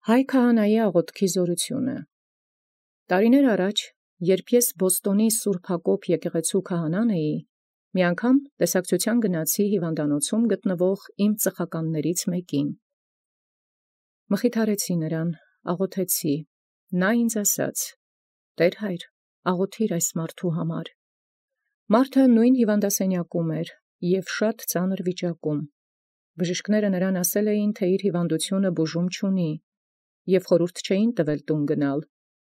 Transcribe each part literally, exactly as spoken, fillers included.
Հայ քահանայի աղոթքի զորությունը։ Տարիներ առաջ, երբ ես Բոստոնի Սուրբ Հակոբ եկեղեցու քահանան էի, մի անգամ տեսակցության գնացի հիվանդանոցում գտնվող իմ ծխականներից մեկին։ Մխիթարեցի նրան, աղոթեցի, նա ինձ ասաց. «Տեր հայր, աղոթիր այս մարդու համար»։ Մարդը նույն հիվանդասենյակում էր և շատ ծանր վիճակում։ Բժիշկները նրան ասել էին, թե իր հիվանդությունը բուժում չունի, և խորհուրդ չէին տվել տուն գնալ։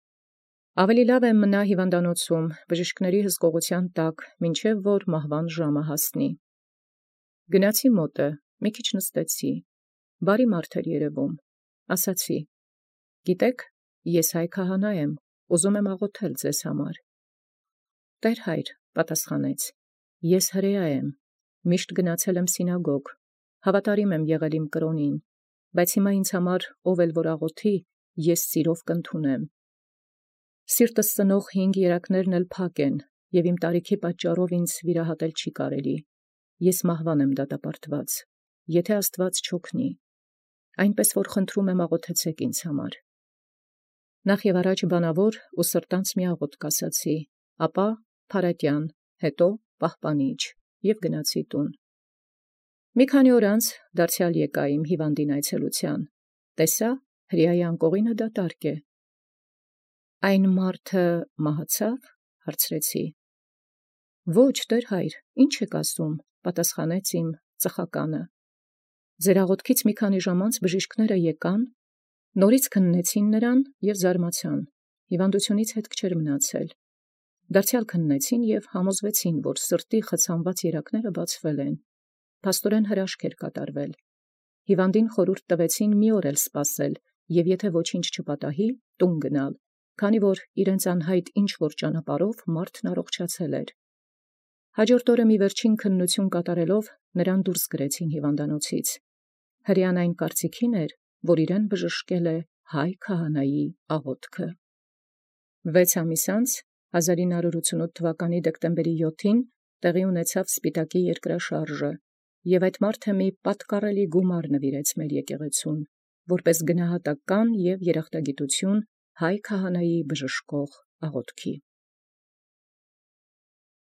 Ավելի լավ է մնա հիվանդանոցում բժիշկների հսկողության տակ, մինչև որ մահվան ժամը հասնի։ Գնացի մոտը, մի քիչ նստեցի, բարի մարդ էր երևում, ասացի. «Գիտեք, ես հայ քահանա եմ, ուզում եմ աղոթել ձեզ համար»։ «Տեր հայր», պատասխանեց, «ես հրեա եմ, միշտ գնացել եմ սինագոգ, հավատարիմ եմ եղել իմ կրոնին, բայց հիմա ինձ համար ով էլ որ աղոթի, ես սիրով կընդունեմ։ Սիրտս սնող հինգ երակներն էլ փակ են, և իմ տարիքի պատճառով ինձ վիրահատել չի կարելի, ես մահվան եմ դատապարտված, եթե Աստված չօգնի, այնպես որ խնդրում եմ աղոթեցեք ինձ համար»։ Նախ և առաջ բանավոր ու սրտանց մի աղոթք ասացի, ապա փարատյան, հետո պահպանիչ և գնացի տուն։ Մի քանի օր անց դարձյալ եկա իմ հիվանդին այցելության, տեսա, հրեայի անկողինը դատարկ է։ «Այն մարդը մահացա՞վ», հարցրեցի։ «Ոչ, Տեր հայր, ի՞նչ եք ասում», պատասխանեց իմ ծխականը։ «Ձեր աղոթքից մի քանի ժամ անց բժիշկները եկան, նորից քննեցին նրան և զարմացան, հիվանդությունից հետք չէր մնացել։ Դարձյալ քննեցին և համոզվեցին, որ սրտի խցանված երակները բացվել են, փաստորեն հրաշք էր կատարվել։ Հիվանդին խորհուրդ տվեցին մի օր էլ սպասել և եթե ոչինչ չպատահի, տուն գնալ, քանի որ իրենց անհայտ ինչ-որ ճանապարհով մարդն առողջացել էր։ Հաջորդ օրը մի վերջին քննություն կատարելով նրան դուրս գրեցին հիվանդանոցից։ Հրեան այն կարծիքին էր, որ իրեն բժշկել է հայ քահանայի աղոթքը։ Վեց ամիս անց, հազար ինը հարյուր ութսունութ թվականի դեկտեմբերի յոթին տեղի ունեցավ Սպիտակի երկրաշարժը, և այդ մարդը մի պատկառելի գումար նվիրեց մեր եկեղեցուն, որպես գնահատական և երախտագիտություն հայ քահանայի բժշկող աղոթքի։